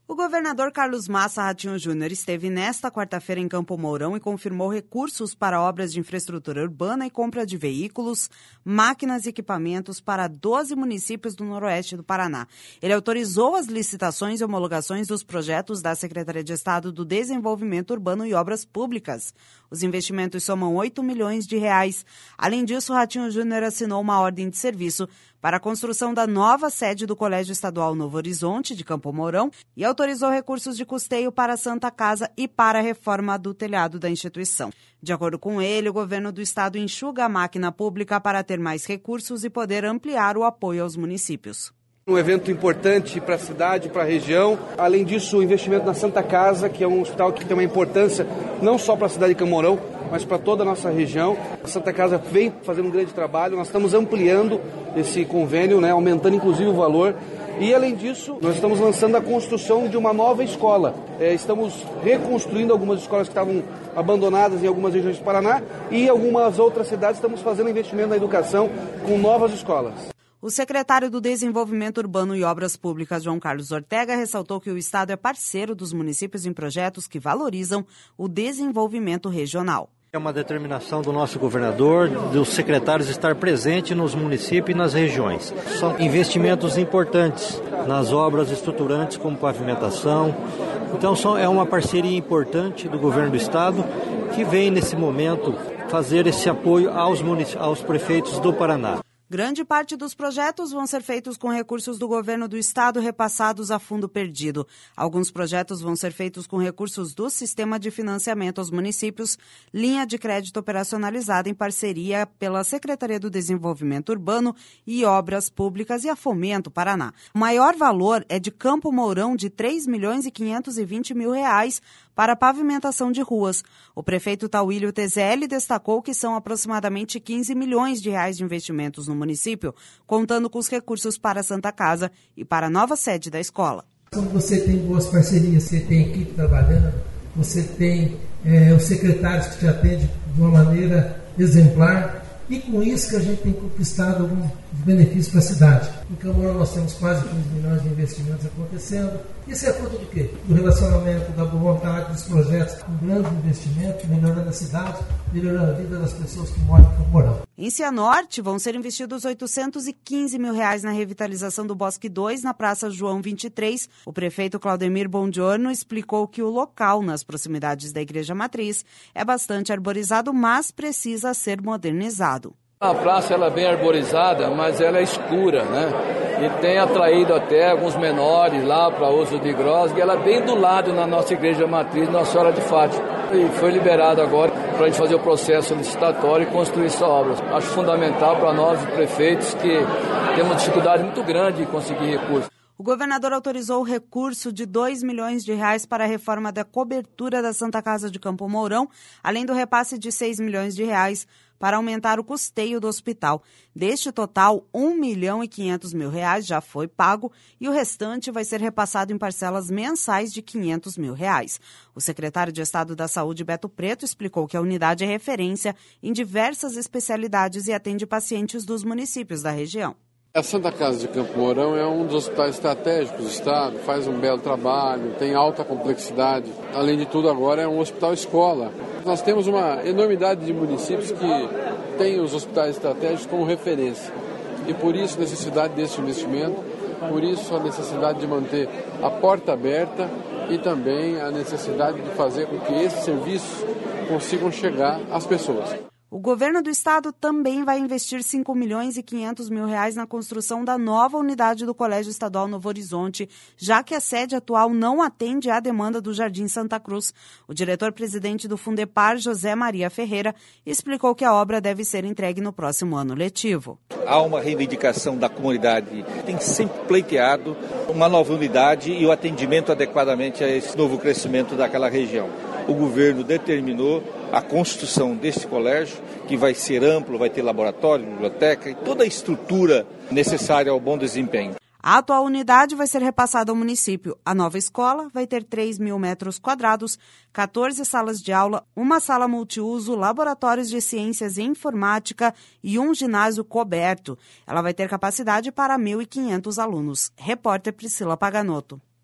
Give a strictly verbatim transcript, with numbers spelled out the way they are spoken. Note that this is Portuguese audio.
O governador Carlos Massa Ratinho Júnior esteve nesta quarta-feira em Campo Mourão e confirmou recursos para obras de infraestrutura urbana e compra de veículos, máquinas e equipamentos para doze municípios do noroeste do Paraná. Ele autorizou as licitações e homologações dos projetos da Secretaria de Estado do Desenvolvimento Urbano e Obras Públicas. Os investimentos somam oito milhões de reais. Além disso, Ratinho Júnior assinou uma ordem de serviço para a construção da nova sede do Colégio Estadual Novo Horizonte, de Campo Mourão, e autorizou recursos de custeio para a Santa Casa e para a reforma do telhado da instituição. De acordo com ele, o governo do estado enxuga a máquina pública para ter mais recursos e poder ampliar o apoio aos municípios. Um evento importante para a cidade, para a região. Além disso, o investimento na Santa Casa, que é um hospital que tem uma importância não só para a cidade de Campo Mourão, mas para toda a nossa região. A Santa Casa vem fazendo um grande trabalho, nós estamos ampliando esse convênio, né, aumentando inclusive o valor. E, além disso, nós estamos lançando a construção de uma nova escola. É, estamos reconstruindo algumas escolas que estavam abandonadas em algumas regiões do Paraná e em algumas outras cidades estamos fazendo investimento na educação com novas escolas. O secretário do Desenvolvimento Urbano e Obras Públicas, João Carlos Ortega, ressaltou que o Estado é parceiro dos municípios em projetos que valorizam o desenvolvimento regional. É uma determinação do nosso governador, dos secretários estar presente nos municípios e nas regiões. São investimentos importantes nas obras estruturantes como pavimentação. Então são, é uma parceria importante do governo do Estado que vem nesse momento fazer esse apoio aos, munic- aos prefeitos do Paraná. Grande parte dos projetos vão ser feitos com recursos do governo do estado repassados a fundo perdido. Alguns projetos vão ser feitos com recursos do Sistema de Financiamento aos Municípios, linha de crédito operacionalizada em parceria pela Secretaria do Desenvolvimento Urbano e Obras Públicas e a Fomento Paraná. O maior valor é de Campo Mourão, de três milhões e quinhentos e vinte mil reais para pavimentação de ruas. O prefeito Tauílio Tezelli destacou que são aproximadamente quinze milhões de reais de investimentos no município, contando com os recursos para a Santa Casa e para a nova sede da escola. Quando você tem boas parcerias, você tem equipe trabalhando, você tem é, os secretários que te atendem de uma maneira exemplar, e com isso que a gente tem conquistado alguns benefícios para a cidade. Em Campo Mourão nós temos quase quinze milhões de investimentos acontecendo. Isso é fruto do quê? Do relacionamento, da boa vontade, dos projetos, um grande investimento, melhorando a cidade, melhorando a vida das pessoas que moram em Campo Mourão. Em Cianorte, vão ser investidos oitocentos e quinze mil reais na revitalização do Bosque dois, na Praça João vinte e três. O prefeito Claudemir Bongiorno explicou que o local, nas proximidades da Igreja Matriz, é bastante arborizado, mas precisa ser modernizado. A praça ela é bem arborizada, mas ela é escura, né? E tem atraído até alguns menores lá para uso de grosga. E ela é bem do lado na nossa Igreja Matriz, Nossa Senhora de Fátima. E foi liberado agora para a gente fazer o processo licitatório e construir essa obra. Acho fundamental para nós, os prefeitos, que temos dificuldade muito grande de conseguir recursos. O governador autorizou o recurso de dois milhões de reais para a reforma da cobertura da Santa Casa de Campo Mourão, além do repasse de seis milhões de reais para aumentar o custeio do hospital. Deste total, um milhão e quinhentos mil reais já foi pago e o restante vai ser repassado em parcelas mensais de quinhentos mil reais. O secretário de Estado da Saúde, Beto Preto, explicou que a unidade é referência em diversas especialidades e atende pacientes dos municípios da região. A Santa Casa de Campo Mourão é um dos hospitais estratégicos do Estado, faz um belo trabalho, tem alta complexidade. Além de tudo, agora é um hospital-escola. Nós temos uma enormidade de municípios que têm os hospitais estratégicos como referência. E por isso a necessidade desse investimento, por isso a necessidade de manter a porta aberta e também a necessidade de fazer com que esses serviços consigam chegar às pessoas. O governo do estado também vai investir cinco milhões e quinhentos mil reais na construção da nova unidade do Colégio Estadual Novo Horizonte, já que a sede atual não atende à demanda do Jardim Santa Cruz. O diretor-presidente do Fundepar, José Maria Ferreira, explicou que a obra deve ser entregue no próximo ano letivo. Há uma reivindicação da comunidade, tem sempre pleiteado uma nova unidade e o atendimento adequadamente a esse novo crescimento daquela região. O governo determinou a construção desse colégio, que vai ser amplo, vai ter laboratório, biblioteca e toda a estrutura necessária ao bom desempenho. A atual unidade vai ser repassada ao município. A nova escola vai ter três mil metros quadrados, quatorze salas de aula, uma sala multiuso, laboratórios de ciências e informática e um ginásio coberto. Ela vai ter capacidade para mil e quinhentos alunos. Repórter Priscila Paganotto.